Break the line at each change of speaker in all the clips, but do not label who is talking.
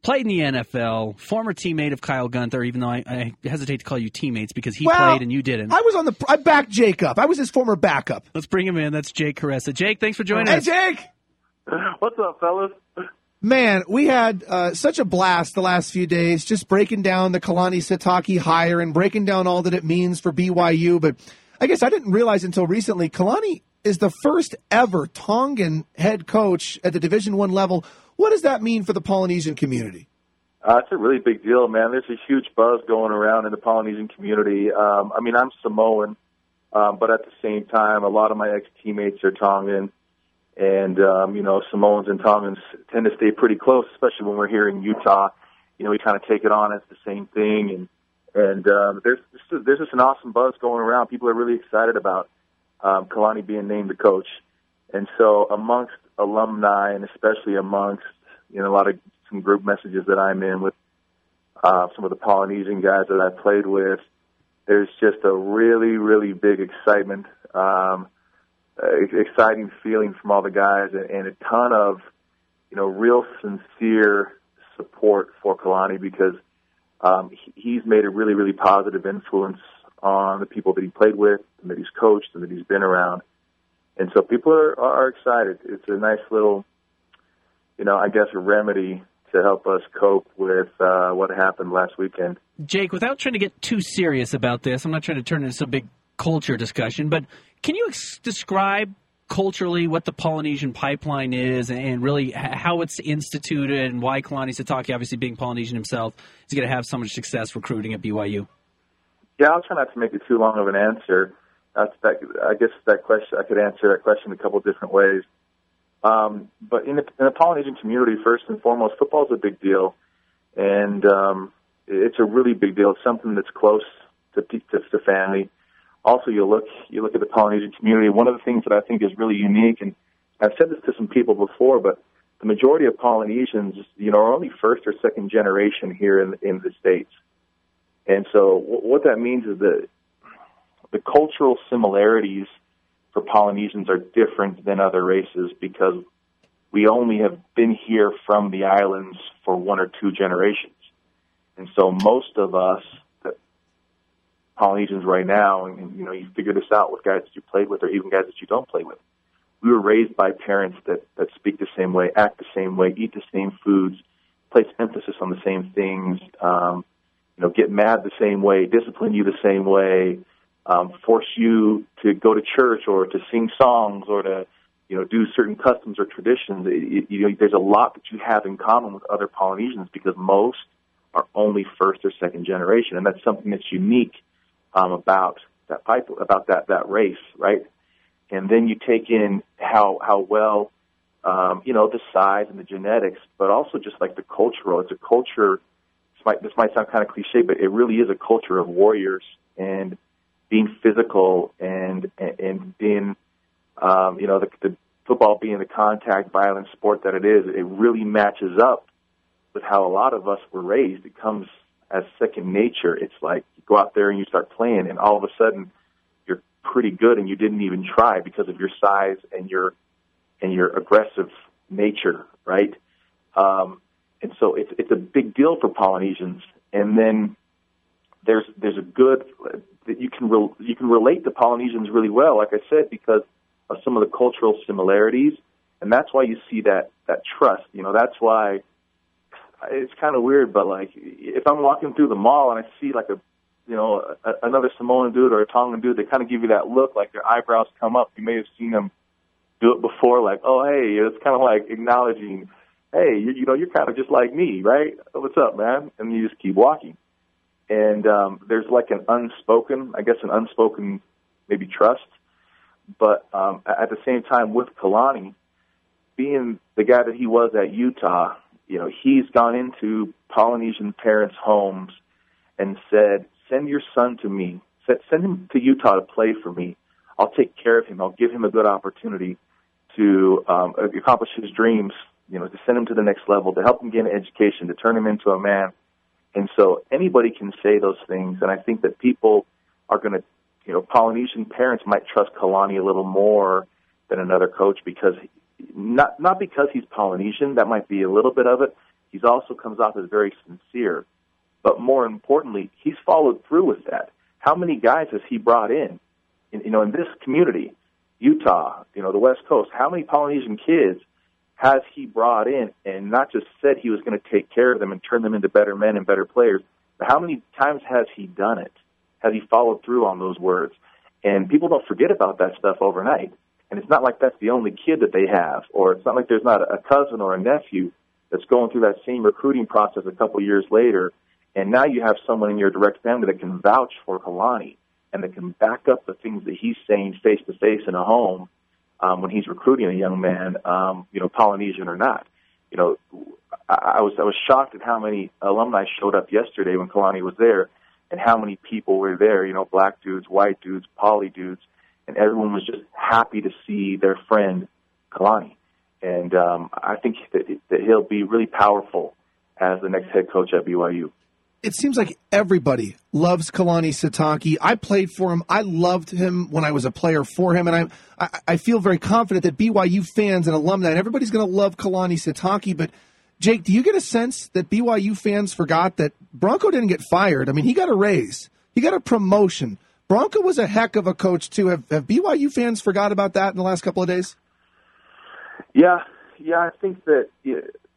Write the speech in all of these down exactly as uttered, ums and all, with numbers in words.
played in the N F L, former teammate of Kyle Gunther, even though I, I hesitate to call you teammates because he
well,
played and you didn't.
I was on the I backed Jake up. I was his former backup.
Let's bring him in. That's Jake Caressa. Jake, thanks for joining
hey,
us.
Hey, Jake.
What's up, fellas?
Man, we had uh, such a blast the last few days just breaking down the Kalani Sitake hire and breaking down all that it means for B Y U. But I guess I didn't realize until recently, Kalani is the first ever Tongan head coach at the Division One level. What does that mean for the Polynesian community?
Uh, it's a really big deal, man. There's a huge buzz going around in the Polynesian community. Um, I mean, I'm Samoan, um, but at the same time, a lot of my ex-teammates are Tongan. And, um, you know, Samoans and Tongans tend to stay pretty close, especially when we're here in Utah. You know, we kind of take it on as the same thing. And, and um, there's, there's just an awesome buzz going around. People are really excited about um, Kalani being named the coach. And so amongst alumni and especially amongst, you know, a lot of some group messages that I'm in with uh, some of the Polynesian guys that I played with, there's just a really, really big excitement um Uh, exciting feeling from all the guys and, and a ton of, you know, real sincere support for Kalani because um, he, he's made a really, really positive influence on the people that he played with and that he's coached and that he's been around. And so people are, are excited. It's a nice little, you know, I guess a remedy to help us cope with uh, what happened last weekend.
Jake, without trying to get too serious about this, I'm not trying to turn it into some big culture discussion, but can you ex- describe culturally what the Polynesian pipeline is and really how it's instituted and why Kalani Sitake, obviously being Polynesian himself, is going to have so much success recruiting at B Y U?
Yeah, I'll try not to make it too long of an answer. That's that, I guess that question, I could answer that question a couple different ways. Um, but in the, in the Polynesian community, first and foremost, football is a big deal. And um, it's a really big deal. It's something that's close to, to, to family. Also, you look you look at the Polynesian community. One of the things that I think is really unique, and I've said this to some people before, but the majority of Polynesians, you know, are only first or second generation here in in the States. And so, w- what that means is that the cultural similarities for Polynesians are different than other races because we only have been here from the islands for one or two generations. And so, most of us Polynesians right now, and you know, you figure this out with guys that you played with or even guys that you don't play with. We were raised by parents that, that speak the same way, act the same way, eat the same foods, place emphasis on the same things, um, you know, get mad the same way, discipline you the same way, um, force you to go to church or to sing songs or to, you know, do certain customs or traditions. It, you know, there's a lot that you have in common with other Polynesians because most are only first or second generation, and that's something that's unique Um, about that pipe, about that, that race, right? And then you take in how how well, um, you know, the size and the genetics, but also just like the cultural. It's a culture. This might this might sound kind of cliche, but it really is a culture of warriors and being physical and and being, um, you know, the, the football being the contact violent sport that it is. It really matches up with how a lot of us were raised. It comes as second nature. It's like you go out there and you start playing, and all of a sudden you're pretty good, and you didn't even try because of your size and your and your aggressive nature, right? Um, and so it's it's a big deal for Polynesians. And then there's there's a good that you can re, you can relate to Polynesians really well, like I said, because of some of the cultural similarities, and that's why you see that that trust. You know, that's why. It's kind of weird, but like if I'm walking through the mall and I see like a, you know, a, another Samoan dude or a Tongan dude, they kind of give you that look, like their eyebrows come up. You may have seen them do it before, like, oh hey, it's kind of like acknowledging, hey, you, you know, you're kind of just like me, right? What's up, man? And you just keep walking. And um, there's like an unspoken, I guess, an unspoken maybe trust, but um, at the same time with Kalani, being the guy that he was at Utah. You know, he's gone into Polynesian parents' homes and said, send your son to me. Send him to Utah to play for me. I'll take care of him. I'll give him a good opportunity to um, accomplish his dreams, you know, to send him to the next level, to help him get an education, to turn him into a man. And so anybody can say those things, and I think that people are going to, you know, Polynesian parents might trust Kalani a little more than another coach because Not not because he's Polynesian, that might be a little bit of it. He's also comes off as very sincere. But more importantly, he's followed through with that. How many guys has he brought in? in you know, in this community, Utah, you know, the West Coast, how many Polynesian kids has he brought in and not just said he was going to take care of them and turn them into better men and better players, but how many times has he done it? Has he followed through on those words? And people don't forget about that stuff overnight. And it's not like that's the only kid that they have, or it's not like there's not a cousin or a nephew that's going through that same recruiting process a couple years later. And now you have someone in your direct family that can vouch for Kalani and that can back up the things that he's saying face-to-face in a home um, when he's recruiting a young man, um, you know, Polynesian or not. You know, I, I was I was shocked at how many alumni showed up yesterday when Kalani was there and how many people were there, you know, black dudes, white dudes, poly dudes, and everyone was just happy to see their friend Kalani. And um, I think that, that he'll be really powerful as the next head coach at B Y U.
It seems like everybody loves Kalani Sitake. I played for him. I loved him when I was a player for him, and I I, I feel very confident that B Y U fans and alumni and everybody's going to love Kalani Sitake. But, Jake, do you get a sense that B Y U fans forgot that Bronco didn't get fired? I mean, he got a raise. He got a promotion. Bronco was a heck of a coach, too. Have, have B Y U fans forgot about that in the last couple of days?
Yeah, yeah, I think that yeah,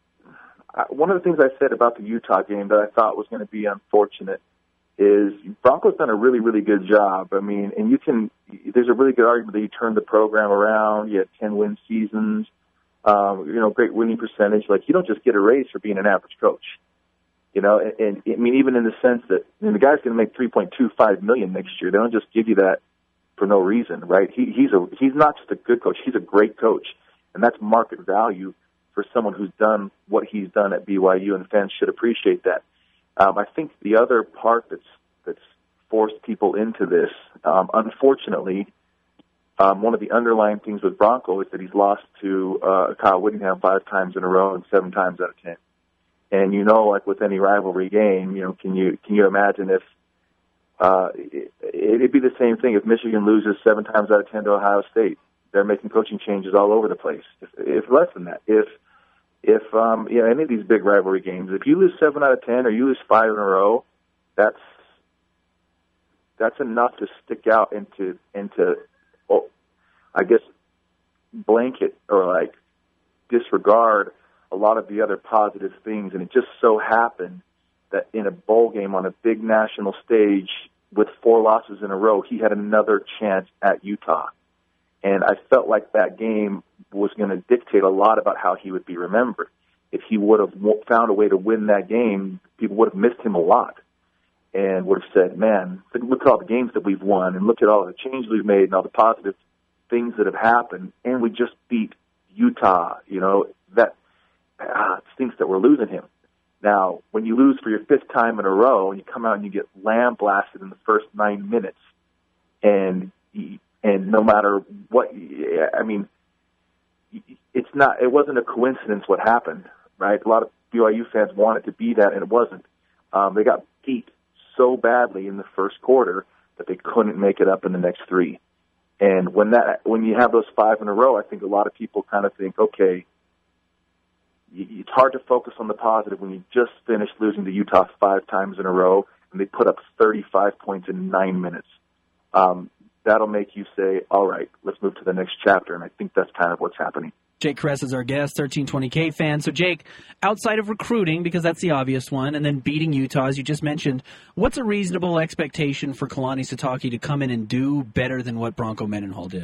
one of the things I said about the Utah game that I thought was going to be unfortunate is Bronco's done a really, really good job. I mean, and you can, there's a really good argument that he turned the program around. You had ten win seasons, um, you know, great winning percentage. Like, you don't just get a raise for being an average coach. You know, and, and I mean, even in the sense that I mean, the guy's going to make three point two five million dollars next year. They don't just give you that for no reason, right? He, he's a he's not just a good coach; he's a great coach, and that's market value for someone who's done what he's done at B Y U, and fans should appreciate that. Um, I think the other part that's that's forced people into this, um, unfortunately, um, one of the underlying things with Bronco is that he's lost to uh, Kyle Whittingham five times in a row and seven times out of ten. And you know, like with any rivalry game, you know, can you can you imagine if uh, it, it'd be the same thing if Michigan loses seven times out of ten to Ohio State? They're making coaching changes all over the place. If, if less than that, if if um, you know, any of these big rivalry games, if you lose seven out of ten or you lose five in a row, that's that's enough to stick out into into, well, I guess, blanket or like disregard a lot of the other positive things. And it just so happened that in a bowl game on a big national stage with four losses in a row, he had another chance at Utah. And I felt like that game was going to dictate a lot about how he would be remembered. If he would have found a way to win that game, people would have missed him a lot and would have said, man, look at all the games that we've won and look at all the changes we've made and all the positive things that have happened. And we just beat Utah. You know, that ah, it stinks that we're losing him. Now, when you lose for your fifth time in a row and you come out and you get lamb-blasted in the first nine minutes and you, And no matter what, I mean, it's not, it wasn't a coincidence what happened, right? A lot of B Y U fans wanted to be that, and it wasn't. Um, they got beat so badly in the first quarter that they couldn't make it up in the next three. And when that, when you have those five in a row, I think a lot of people kind of think, okay, it's hard to focus on the positive when you just finished losing to Utah five times in a row, and they put up thirty-five points in nine minutes. Um, That'll make you say, all right, let's move to the next chapter. And I think that's kind of what's happening.
Jake Kress is our guest, thirteen twenty K fan. So, Jake, outside of recruiting, because that's the obvious one, and then beating Utah, as you just mentioned, what's a reasonable expectation for Kalani Sitake to come in and do better than what Bronco Mendenhall did?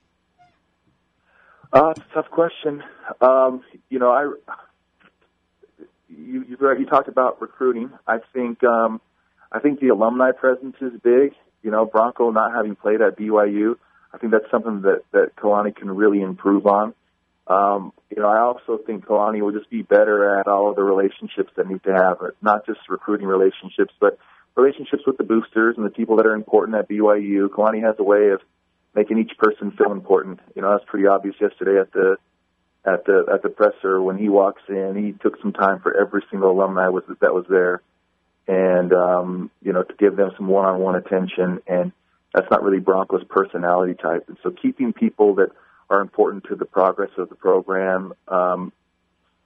Uh, it's a tough question. Um, you know, I you, you you talked about recruiting. I think um, I think the alumni presence is big. You know, Bronco not having played at B Y U, I think that's something that, that Kalani can really improve on. Um, you know, I also think Kalani will just be better at all of the relationships that need to have, not just recruiting relationships, but relationships with the boosters and the people that are important at B Y U. Kalani has a way of making each person feel important. You know, that's pretty obvious yesterday at the at the at the presser when he walks in. He took some time for every single alumni was that was there. And, um, you know, to give them some one-on-one attention. And that's not really Bronco's personality type. And so keeping people that are important to the progress of the program, um,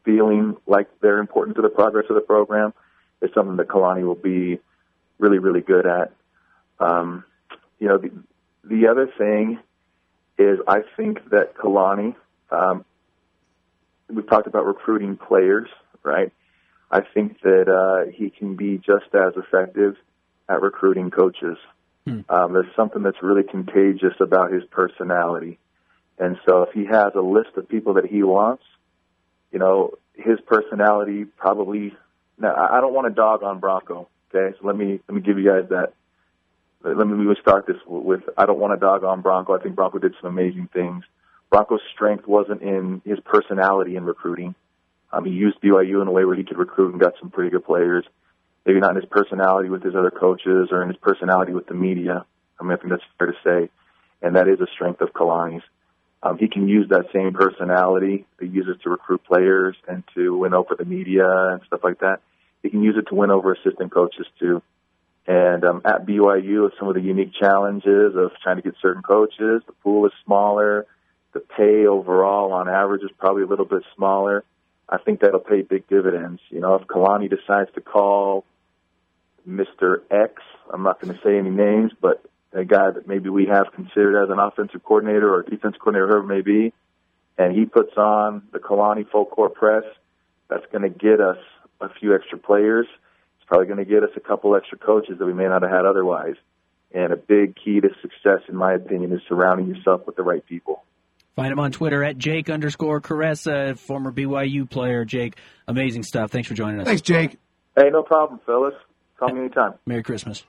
feeling like they're important to the progress of the program is something that Kalani will be really, really good at. Um, you know, the, the other thing is I think that Kalani, um, we've talked about recruiting players, right? I think that uh, he can be just as effective at recruiting coaches. Hmm. Um, there's something that's really contagious about his personality. And so if he has a list of people that he wants, you know, his personality probably – now, I don't want to dog on Bronco, okay? So let me let me give you guys that. Let me, let me start this with I don't want to dog on Bronco. I think Bronco did some amazing things. Bronco's strength wasn't in his personality in recruiting. Um, he used B Y U in a way where he could recruit and got some pretty good players. Maybe not in his personality with his other coaches or in his personality with the media. I mean, I think that's fair to say. And that is a strength of Kalani's. Um, he can use that same personality he uses to recruit players and to win over the media and stuff like that. He can use it to win over assistant coaches too. And um, at B Y U, with some of the unique challenges of trying to get certain coaches, the pool is smaller. The pay overall on average is probably a little bit smaller. I think that'll pay big dividends. You know, if Kalani decides to call Mister X, I'm not going to say any names, but a guy that maybe we have considered as an offensive coordinator or defensive coordinator, whoever it may be, and he puts on the Kalani full court press, that's going to get us a few extra players. It's probably going to get us a couple extra coaches that we may not have had otherwise. And a big key to success, in my opinion, is surrounding yourself with the right people.
Find him on Twitter at Jake underscore Caressa, former B Y U player. Jake, amazing stuff. Thanks for joining us.
Thanks, Jake.
Hey, no problem, fellas. Call me anytime.
Merry Christmas.